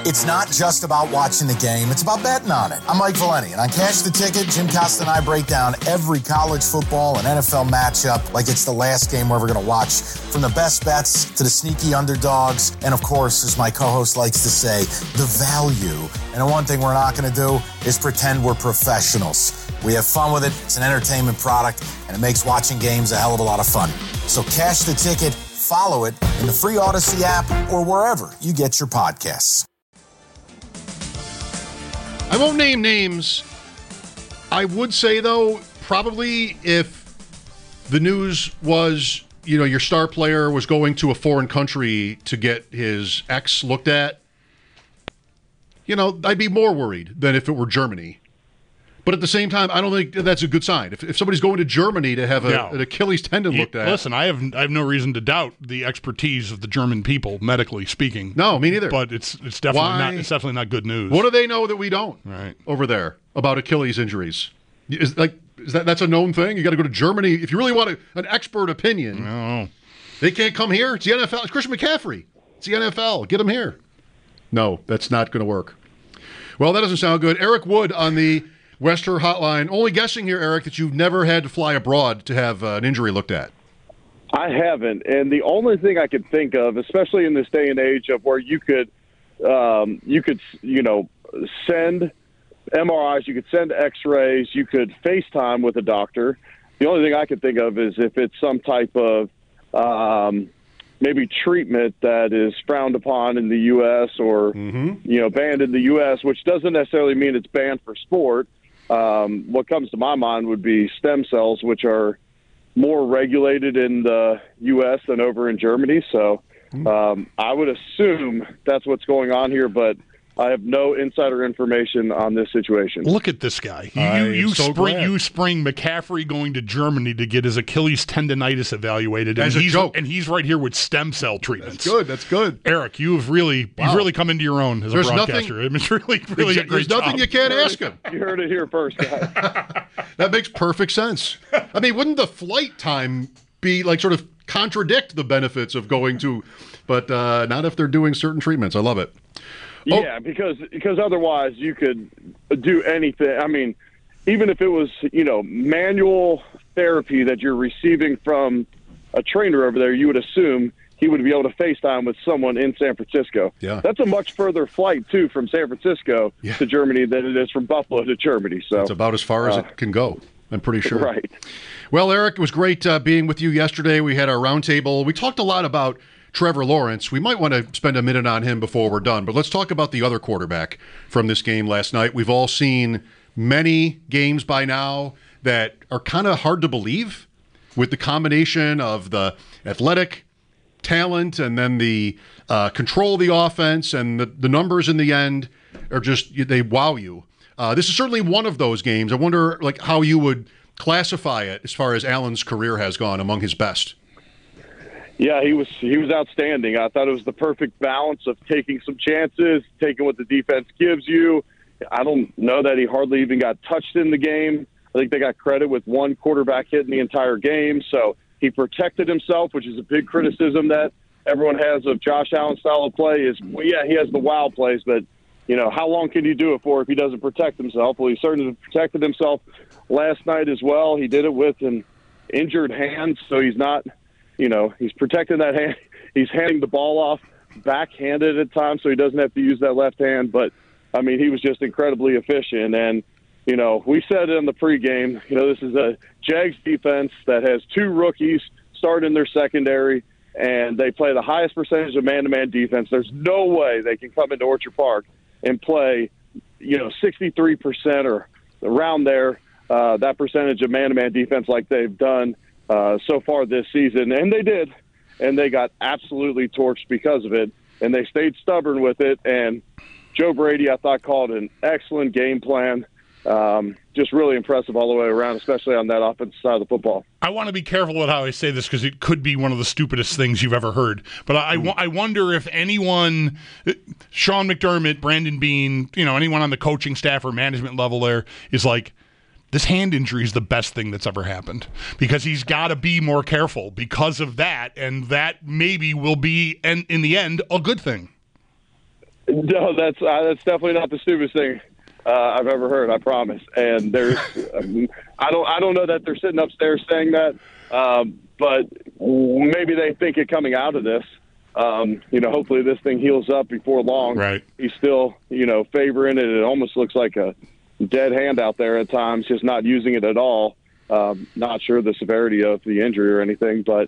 It's not just about watching the game, it's about betting on it. I'm Mike Valeni, and on Cash the Ticket, Jim Costa and I break down every college football and NFL matchup like it's the last game we're ever going to watch. From the best bets to the sneaky underdogs, and of course, as my co-host likes to say, the value. And the one thing we're not going to do is pretend we're professionals. We have fun with it, it's an entertainment product, and it makes watching games a hell of a lot of fun. So Cash the Ticket, follow it in the free Odyssey app or wherever you get your podcasts. I won't name names. I would say, though, probably if the news was, your star player was going to a foreign country to get his ex looked at, I'd be more worried than if it were Germany. But at the same time, I don't think that's a good sign. If somebody's going to Germany to have an Achilles tendon looked at. Listen, I have no reason to doubt the expertise of the German people, medically speaking. No, me neither. But it's definitely not good news. What do they know that we don't? Right. Over there about Achilles injuries? That's a known thing? You got to go to Germany if you really want an expert opinion. No. They can't come here. It's the NFL. It's Christian McCaffrey. It's the NFL. Get him here. No, that's not going to work. Well, that doesn't sound good. Eric Wood on the Wester Hotline. Only guessing here, Eric, that you've never had to fly abroad to have an injury looked at. I haven't, and the only thing I could think of, especially in this day and age of where you could send MRIs, you could send X-rays, you could FaceTime with a doctor. The only thing I could think of is if it's some type of maybe treatment that is frowned upon in the U.S. or banned in the U.S., which doesn't necessarily mean it's banned for sport. What comes to my mind would be stem cells, which are more regulated in the U.S. than over in Germany. So I would assume that's what's going on here, but I have no insider information on this situation. Look at this guy. You spring McCaffrey going to Germany to get his Achilles tendonitis evaluated. As a joke. And he's right here with stem cell treatments. That's good. Eric, you've really come into your own as a broadcaster. It's really a great There's nothing job. You can't ask him. You heard it here first, guys. That makes perfect sense. I mean, wouldn't the flight time be sort of contradict the benefits of going to, but not if they're doing certain treatments. I love it. Yeah, because otherwise you could do anything. I mean, even if it was, manual therapy that you're receiving from a trainer over there, you would assume he would be able to FaceTime with someone in San Francisco. Yeah. That's a much further flight, too, from San Francisco to Germany than it is from Buffalo to Germany. So it's about as far as it can go, I'm pretty sure. Right. Well, Eric, it was great being with you yesterday. We had our roundtable. We talked a lot about Trevor Lawrence. We might want to spend a minute on him before we're done, but let's talk about the other quarterback from this game last night. We've all seen many games by now that are kind of hard to believe with the combination of the athletic talent and then the control of the offense, and the numbers in the end are just, they wow you. This is certainly one of those games. I wonder how you would classify it as far as Allen's career has gone among his best. Yeah, he was outstanding. I thought it was the perfect balance of taking some chances, taking what the defense gives you. I don't know that he hardly even got touched in the game. I think they got credit with one quarterback hit in the entire game. So he protected himself, which is a big criticism that everyone has of Josh Allen's style of play is, he has the wow plays, but, how long can you do it for if he doesn't protect himself? Well, he certainly protected himself last night as well. He did it with an injured hand, so he's not – he's protecting that hand. He's handing the ball off backhanded at times, so he doesn't have to use that left hand. But, he was just incredibly efficient. And, we said it in the pregame, this is a Jags defense that has two rookies starting in their secondary, and they play the highest percentage of man-to-man defense. There's no way they can come into Orchard Park and play, 63% or around there, that percentage of man-to-man defense like they've done so far this season, and they did, and they got absolutely torched because of it, and they stayed stubborn with it. And Joe Brady, I thought, called an excellent game plan. Just really impressive all the way around, especially on that offensive side of the football. I want to be careful with how I say this because it could be one of the stupidest things you've ever heard. But I wonder if anyone, Sean McDermott, Brandon Beane, anyone on the coaching staff or management level there is like, this hand injury is the best thing that's ever happened because he's got to be more careful because of that, and that maybe will be, in the end, a good thing. No, that's definitely not the stupidest thing I've ever heard. I promise. And there's, I don't know that they're sitting upstairs saying that, but maybe they think it coming out of this. Hopefully this thing heals up before long. Right. He's still, favoring it. It almost looks like a dead hand out there at times, just not using it at all. Not sure the severity of the injury or anything, but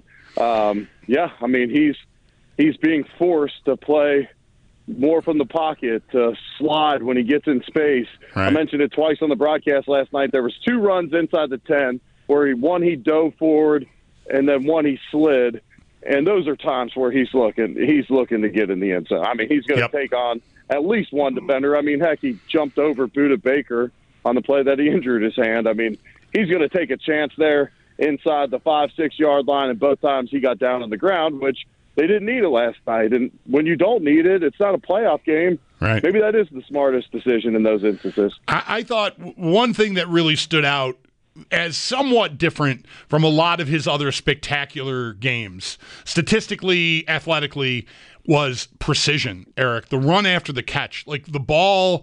he's being forced to play more from the pocket, to slide when he gets in space. Right. I mentioned it twice on the broadcast last night. There was 2 runs inside the 10 where one he dove forward and then one he slid. And those are times where he's looking to get in the end zone. I mean, he's going to take on at least one defender. I mean, heck, he jumped over Budda Baker on the play that he injured his hand. I mean, he's going to take a chance there inside the 5-6 yard line, and both times he got down on the ground, which they didn't need it last night. And when you don't need it, it's not a playoff game. Right. Maybe that is the smartest decision in those instances. I thought one thing that really stood out as somewhat different from a lot of his other spectacular games, statistically, athletically, was precision, Eric. The run after the catch, like the ball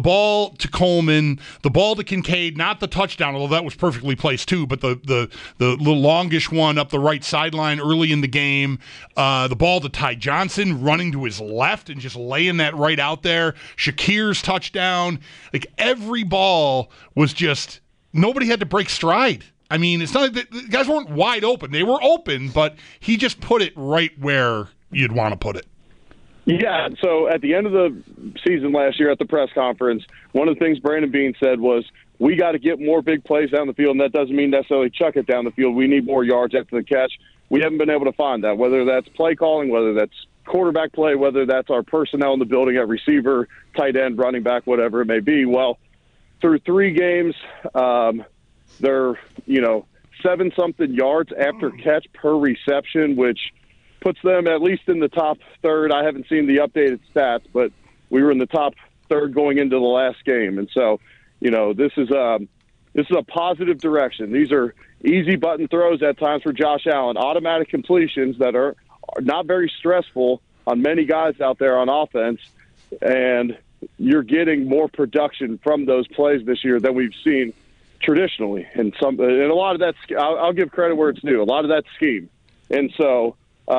to Coleman, the ball to Kincaid, not the touchdown, although that was perfectly placed too, but the longish one up the right sideline early in the game, the ball to Ty Johnson running to his left and just laying that right out there, Shakir's touchdown, like every ball was just, nobody had to break stride. I mean, it's not that the guys weren't wide open. They were open, but he just put it right where you'd want to put it. Yeah, so at the end of the season last year at the press conference, one of the things Brandon Beane said was, we got to get more big plays down the field, and that doesn't mean necessarily chuck it down the field. We need more yards after the catch. We haven't been able to find that, whether that's play calling, whether that's quarterback play, whether that's our personnel in the building at receiver, tight end, running back, whatever it may be. Well, through 3 games, they're, 7-something yards after catch per reception, which puts them at least in the top third. I haven't seen the updated stats, but we were in the top third going into the last game. And so, this is a positive direction. These are easy button throws at times for Josh Allen, automatic completions that are not very stressful on many guys out there on offense. And you're getting more production from those plays this year than we've seen traditionally. And a lot of that, I'll give credit where it's due. A lot of that scheme. And so,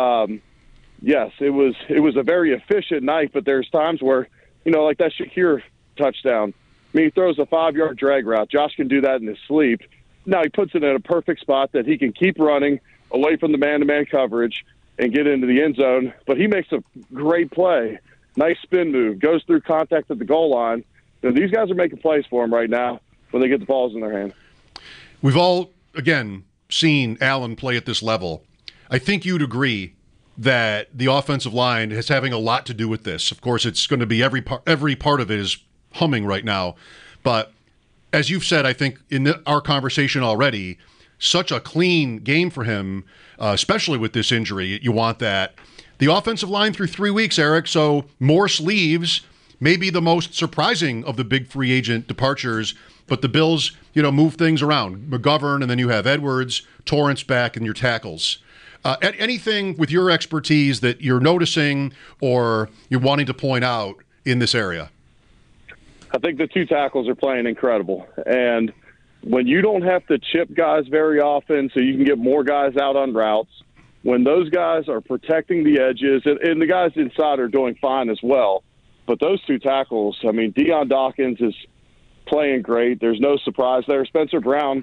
yes, it was a very efficient night, but there's times where, like that Shakir touchdown. I mean, he throws a 5-yard drag route. Josh can do that in his sleep. Now he puts it in a perfect spot that he can keep running away from the man-to-man coverage and get into the end zone. But he makes a great play. Nice spin move, goes through contact at the goal line. These guys are making plays for him right now when they get the balls in their hand. We've all, again, seen Allen play at this level. I think you'd agree that the offensive line is having a lot to do with this. Of course, it's going to be every part of it is humming right now. But as you've said, I think in our conversation already, such a clean game for him, especially with this injury. You want that. The offensive line through 3 weeks, Eric, so Morse leaves, maybe the most surprising of the big free agent departures, but the Bills, move things around. McGovern, and then you have Edwards, Torrance back, and your tackles. Anything with your expertise that you're noticing or you're wanting to point out in this area? I think the 2 tackles are playing incredible. And when you don't have to chip guys very often so you can get more guys out on routes, when those guys are protecting the edges, and the guys inside are doing fine as well, but those 2 tackles, I mean, Deion Dawkins is playing great. There's no surprise there. Spencer Brown,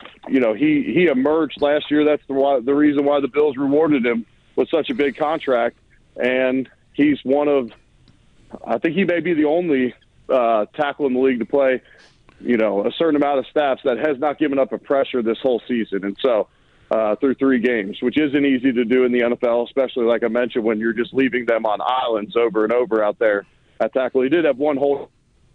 he emerged last year. That's the reason why the Bills rewarded him with such a big contract. And he's I think he may be the only tackle in the league to play, a certain amount of snaps that has not given up a pressure this whole season. And so through 3 games, which isn't easy to do in the NFL, especially like I mentioned, when you're just leaving them on islands over and over out there at tackle. He did have one hold,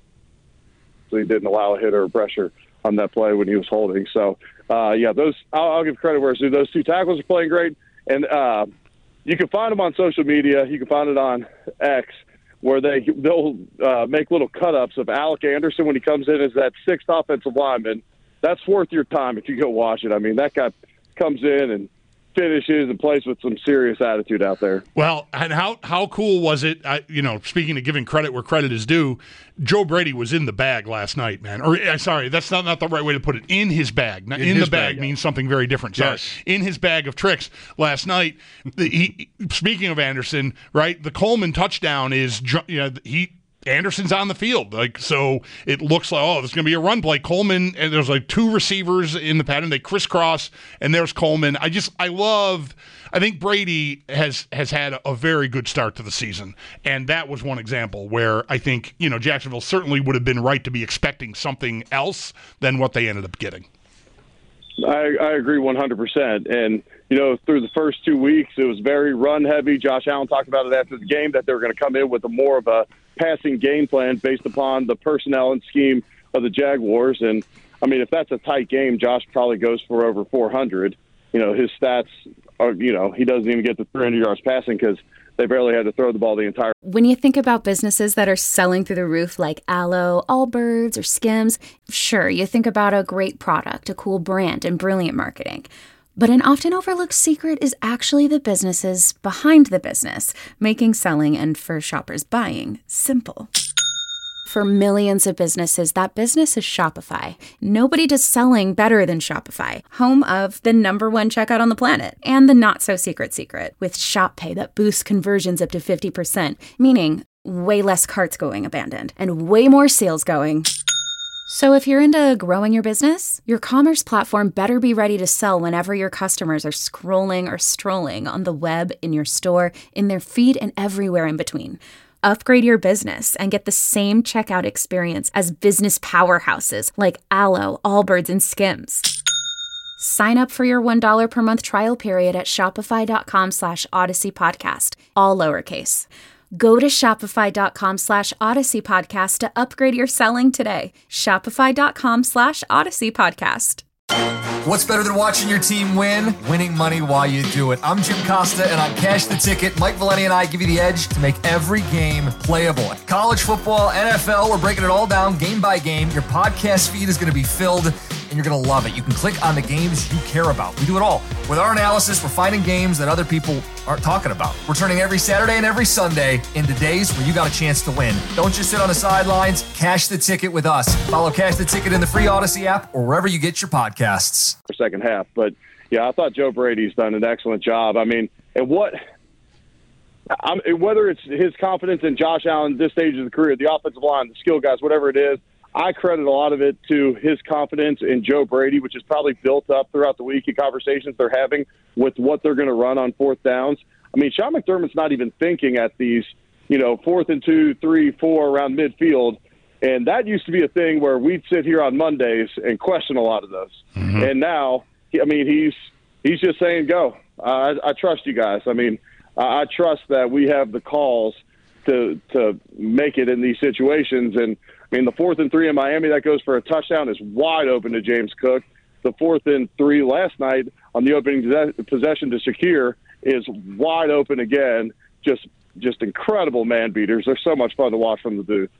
so he didn't allow a hit or a pressure on that play when he was holding. So, those I'll give credit where it's due. Those 2 tackles are playing great, and you can find them on social media. You can find it on X, where they'll make little cut-ups of Alec Anderson when he comes in as that 6th offensive lineman. That's worth your time if you go watch it. I mean, that guy comes in and finishes and plays with some serious attitude out there. Well, and how cool was it? Speaking of giving credit where credit is due, Joe Brady was in the bag last night, man. Or sorry, that's not the right way to put it. In his bag. Now, in the bag means something very different. Sorry. Yes. In his bag of tricks last night. Speaking of Anderson, right? The Coleman touchdown is Anderson's on the field, so it looks like there's going to be a run play. Coleman, and there's like two receivers in the pattern. They crisscross, and there's Coleman. I think Brady has had a very good start to the season, and that was one example where I think Jacksonville certainly would have been right to be expecting something else than what they ended up getting. I agree 100%. And, through the first 2 weeks, it was very run-heavy. Josh Allen talked about it after the game that they were going to come in with more of a passing game plan based upon the personnel and scheme of the Jaguars. And, if that's a tight game, Josh probably goes for over 400. His stats are, he doesn't even get to 300 yards passing because they barely had to throw the ball the entire. When you think about businesses that are selling through the roof like Aloe, Allbirds, or Skims, sure, you think about a great product, a cool brand, and brilliant marketing. But an often overlooked secret is actually the businesses behind the business, making selling and, for shoppers, buying simple. For millions of businesses, that business is Shopify. Nobody does selling better than Shopify, home of the #1 checkout on the planet, and the not-so-secret secret, with Shop Pay that boosts conversions up to 50%, meaning way less carts going abandoned, and way more sales going. So if you're into growing your business, your commerce platform better be ready to sell whenever your customers are scrolling or strolling on the web, in your store, in their feed, and everywhere in between. Upgrade your business and get the same checkout experience as business powerhouses like Aloe, Allbirds, and Skims. Sign up for your $1 per month trial period at shopify.com/Odyssey Podcast, all lowercase. Go to shopify.com/Odyssey Podcast to upgrade your selling today. Shopify.com/Odyssey Podcast. What's better than watching your team win? Winning money while you do it. I'm Jim Costa, and on Cash the Ticket, Mike Valeni and I give you the edge to make every game playable. College football, NFL, we're breaking it all down game by game. Your podcast feed is going to be filled, and you're going to love it. You can click on the games you care about. We do it all. With our analysis, we're finding games that other people aren't talking about. We're turning every Saturday and every Sunday into days where you got a chance to win. Don't just sit on the sidelines. Cash the Ticket with us. Follow Cash the Ticket in the free Odyssey app or wherever you get your podcasts. Second half. But, yeah, I thought Joe Brady's done an excellent job. Whether it's his confidence in Josh Allen at this stage of the career, the offensive line, the skill guys, whatever it is, I credit a lot of it to his confidence in Joe Brady, which is probably built up throughout the week in conversations they're having with what they're going to run on fourth downs. Sean McDermott's not even thinking at these, 4th and 2, 3, 4 around midfield. And that used to be a thing where we'd sit here on Mondays and question a lot of those. Mm-hmm. And now, he's just saying, go. I trust you guys. I trust that we have the calls to make it in these situations. And, the 4th and 3 in Miami that goes for a touchdown is wide open to James Cook. The 4th and 3 last night on the opening possession to Shakir is wide open again. Just incredible man beaters. They're so much fun to watch from the booth.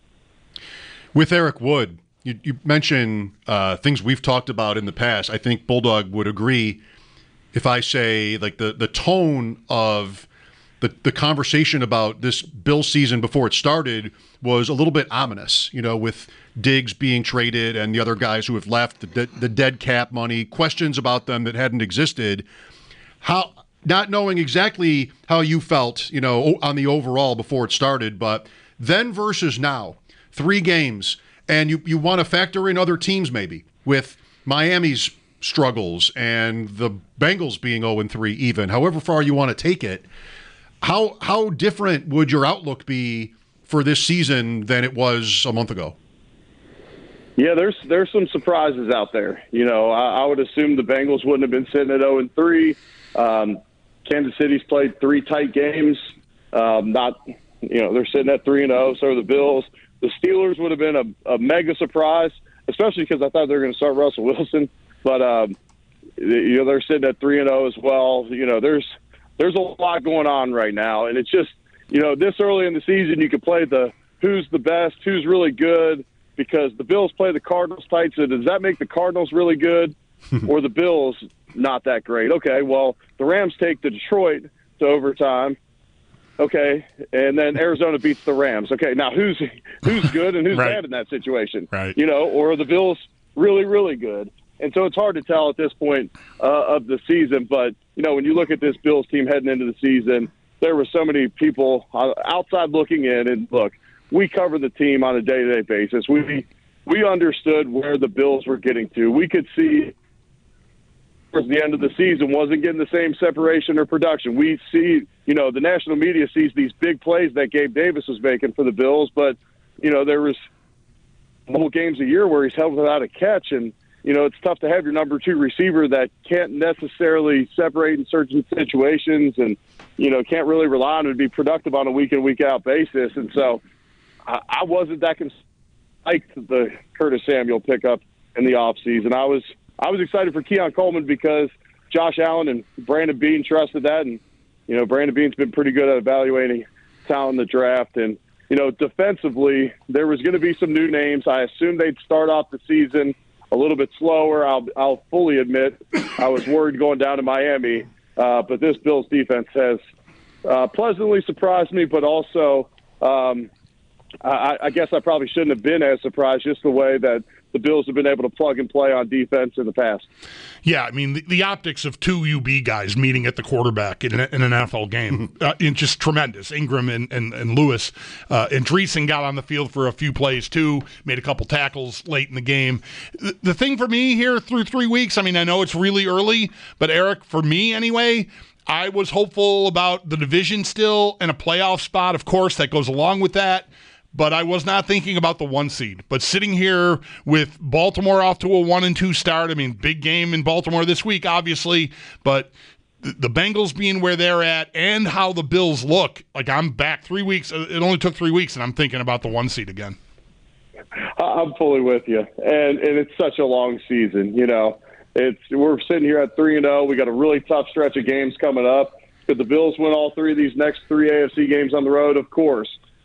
With Eric Wood, you mentioned things we've talked about in the past. I think Bulldog would agree if I say like the tone of the conversation about this Bill season before it started was a little bit ominous, with Diggs being traded and the other guys who have left, the dead cap money, questions about them that hadn't existed. How, not knowing exactly how you felt, on the overall before it started, but then versus now, 3 games, and you want to factor in other teams maybe with Miami's struggles and the Bengals being 0-3 even, however far you want to take it. How different would your outlook be for this season than it was a month ago? Yeah, there's some surprises out there. I would assume the Bengals wouldn't have been sitting at 0-3. Kansas City's played 3 tight games. They're sitting at 3-0. So are the Bills. The Steelers would have been a mega surprise, especially because I thought they were going to start Russell Wilson. But they're sitting at 3-0 as well. There's a lot going on right now, and it's just, this early in the season, you could play the who's the best, who's really good, because the Bills play the Cardinals tight. So does that make the Cardinals really good, or the Bills not that great. Okay, well, the Rams take the Detroit to overtime. Okay, and then Arizona beats the Rams. Okay, now who's good and who's Right. bad in that situation? Right. Or are the Bills really, really good? And so it's hard to tell at this point of the season. But, when you look at this Bills team heading into the season, there were so many people outside looking in. And, look, we cover the team on a day-to-day basis. We understood where the Bills were getting to. We could see towards the end of the season wasn't getting the same separation or production. We see, the national media sees these big plays that Gabe Davis was making for the Bills, but, there was multiple games a year where he's held without a catch, and, it's tough to have your number 2 receiver that can't necessarily separate in certain situations and, can't really rely on him to be productive on a week-in, week-out basis. And so I wasn't that liked the Curtis Samuel pickup in the offseason. I was excited for Keon Coleman because Josh Allen and Brandon Beane trusted that. And, Brandon Beane's been pretty good at evaluating talent in the draft. And, defensively, there was going to be some new names. I assumed they'd start off the season a little bit slower. I'll fully admit I was worried going down to Miami. But this Bills defense has pleasantly surprised me, but also I guess I probably shouldn't have been as surprised, just the way that the Bills have been able to plug and play on defense in the past. Yeah, I mean, the optics of 2 UB guys meeting at the quarterback in an NFL game, just tremendous. Ingram and Lewis. And Dreesen got on the field for a few plays, too, made a couple tackles late in the game. The thing for me here through 3 weeks, I mean, I know it's really early, but Eric, for me anyway, I was hopeful about the division still and a playoff spot. Of course, that goes along with that. But I was not thinking about the 1 seed. But sitting here with Baltimore off to a 1-2 start, I mean, big game in Baltimore this week, obviously, but the Bengals being where they're at and how the Bills look, like I'm back 3 weeks. It only took 3 weeks, and I'm thinking about the 1 seed again. I'm fully with you. And it's such a long season, We're sitting here at 3-0. We got a really tough stretch of games coming up. Could the Bills win all 3 of these next 3 AFC games on the road? Of course.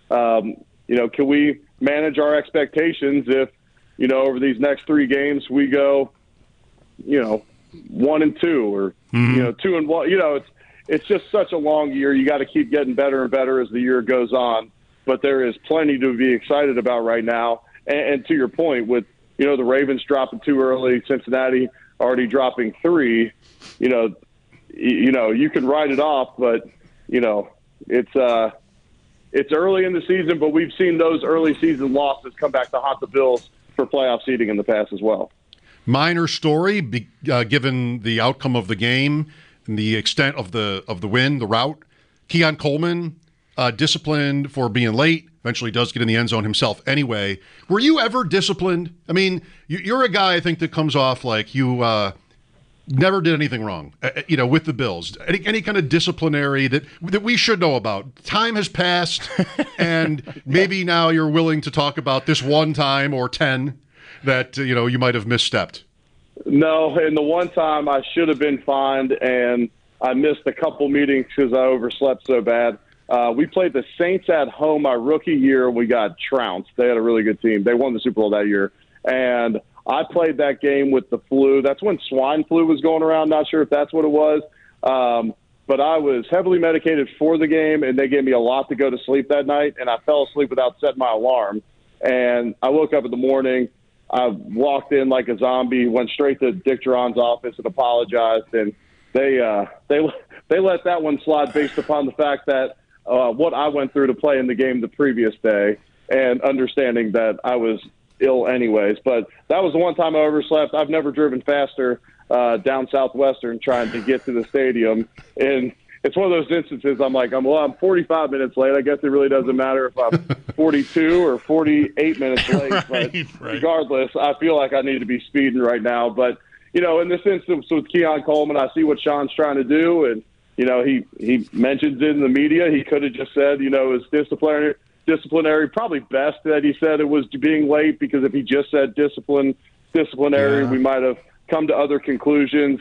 Can we manage our expectations if, over these next 3 games we go, 1-2 or, 2-1? It's just such a long year. You got to keep getting better and better as the year goes on. But there is plenty to be excited about right now. And to your point, with, the Ravens dropping 2 early, Cincinnati already dropping 3, you can write it off, but, it's early in the season, but we've seen those early season losses come back to haunt the Bills for playoff seeding in the past as well. Minor story, given the outcome of the game and the extent of the win, the route. Keon Coleman, disciplined for being late, eventually does get in the end zone himself anyway. Were you ever disciplined? I mean, you're a guy, I think, that comes off like you never did anything wrong, with the Bills. Any kind of disciplinary that we should know about. Time has passed, and maybe now you're willing to talk about this one time or 10 that, you might have misstepped. No, and the one time I should have been fined, and I missed a couple meetings because I overslept so bad. We played the Saints at home my rookie year. We got trounced. They had a really good team. They won the Super Bowl that year. And I played that game with the flu. That's when swine flu was going around. Not sure if that's what it was. But I was heavily medicated for the game, and they gave me a lot to go to sleep that night, and I fell asleep without setting my alarm. And I woke up in the morning. I walked in like a zombie, went straight to Dick Duran's office and apologized, and they let that one slide based upon the fact that what I went through to play in the game the previous day and understanding that I was ill anyways. But that was the one time I overslept. I've never driven faster down Southwestern trying to get to the stadium. And it's one of those instances I'm 45 minutes late. I guess it really doesn't matter if I'm 42 or 48 minutes late. But regardless, I feel like I need to be speeding right now. But, in this instance with Keon Coleman, I see what Sean's trying to do. And, he mentions it in the media. He could have just said, it was disciplinary. Probably best that he said it was being late, because if he just said disciplinary, we might have come to other conclusions.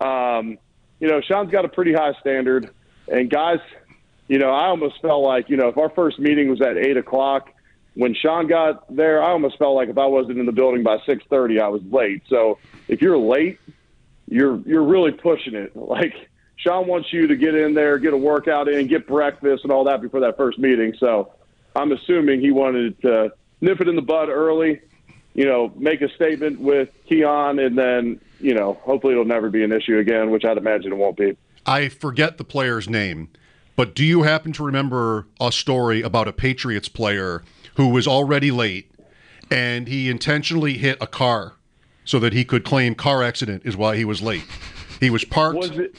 Sean's got a pretty high standard, and guys, I almost felt like, if our first meeting was at 8:00, when Sean got there, I almost felt like if I wasn't in the building by 6:30, I was late. So if you're late, you're really pushing it. Like, Sean wants you to get in there, get a workout in, get breakfast and all that before that first meeting. So I'm assuming he wanted to nip it in the bud early, make a statement with Keon, and then, hopefully it'll never be an issue again, which I'd imagine it won't be. I forget the player's name, but do you happen to remember a story about a Patriots player who was already late and he intentionally hit a car so that he could claim car accident is why he was late? He was parked. Was it?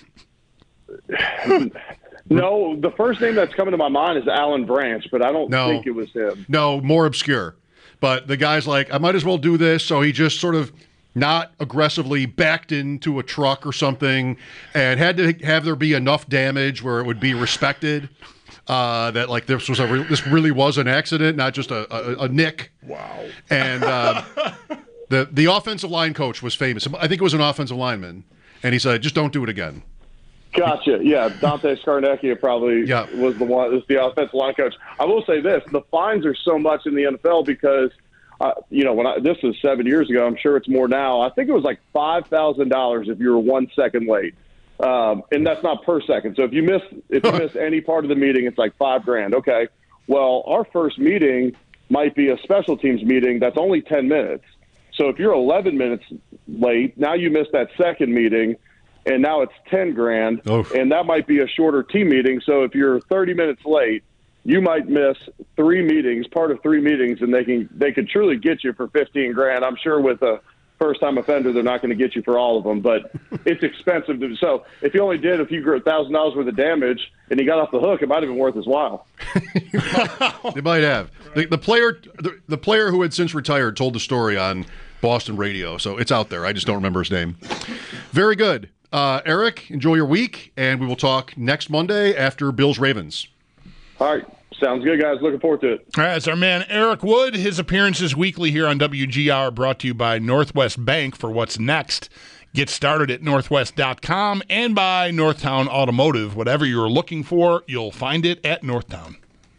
No, the first name that's coming to my mind is Alan Branch, but I don't think it was him. No, more obscure. But the guy's like, I might as well do this, so he just sort of not aggressively backed into a truck or something and had to have there be enough damage where it would be respected that like this really was an accident, not just a nick. Wow. And the offensive line coach was famous. I think it was an offensive lineman, and he said, just don't do it again. Gotcha. Yeah, Dante Scarnecchia probably was the offensive line coach. I will say this: the fines are so much in the NFL because, this was 7 years ago. I'm sure it's more now. I think it was like $5,000 if you were 1 second late, and that's not per second. So if you miss any part of the meeting, it's like $5,000. Okay. Well, our first meeting might be a special teams meeting that's only 10 minutes. So if you're 11 minutes late, now you missed that second meeting. And now it's $10,000, and that might be a shorter team meeting. So if you're 30 minutes late, you might miss part of three meetings, and they can truly get you for $15,000. I'm sure with a first-time offender, they're not going to get you for all of them, but it's expensive. So if you only did a few $1,000 worth of damage and he got off the hook, it might have been worth his while. They might have. The player who had since retired told the story on Boston radio, so it's out there. I just don't remember his name. Very good. Eric, enjoy your week, and we will talk next Monday after Bills-Ravens. All right. Sounds good, guys. Looking forward to it. All right, it's our man Eric Wood. His appearances weekly here on WGR brought to you by Northwest Bank for what's next. Get started at northwest.com and by Northtown Automotive. Whatever you're looking for, you'll find it at Northtown.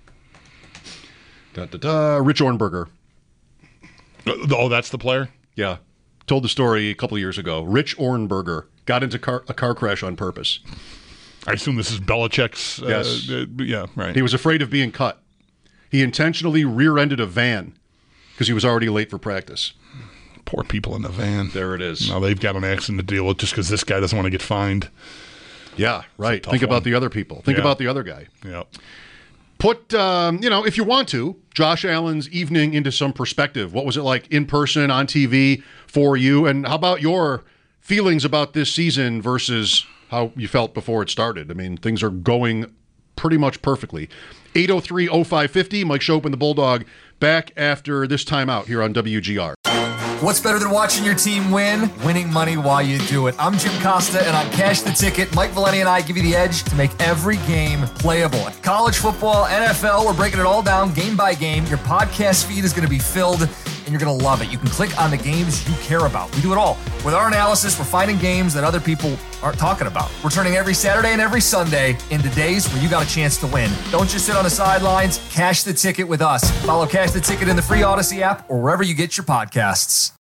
Rich Ohrnberger. Oh, that's the player? Yeah. Told the story a couple of years ago. Rich Ohrnberger got into a car crash on purpose. I assume this is Belichick's. Yes. Yeah, right. He was afraid of being cut. He intentionally rear-ended a van because he was already late for practice. Poor people in the van. There it is. Now they've got an accident to deal with just because this guy doesn't want to get fined. Yeah, right. Think about the other people. Think about the other guy. Yeah. Put, if you want to, Josh Allen's evening into some perspective. What was it like in person, on TV for you? And how about your feelings about this season versus how you felt before it started? I mean, things are going pretty much perfectly. 803-0550, Mike Schopp and the Bulldog back after this timeout here on WGR. What's better than watching your team win? Winning money while you do it. I'm Jim Costa, and on Cash the Ticket, Mike Valeni and I give you the edge to make every game playable. College football, NFL, we're breaking it all down game by game. Your podcast feed is going to be filled, and you're going to love it. You can click on the games you care about. We do it all. With our analysis, we're finding games that other people aren't talking about. We're turning every Saturday and every Sunday into days where you got a chance to win. Don't just sit on the sidelines. Cash the Ticket with us. Follow Cash the Ticket in the free Odyssey app or wherever you get your podcasts.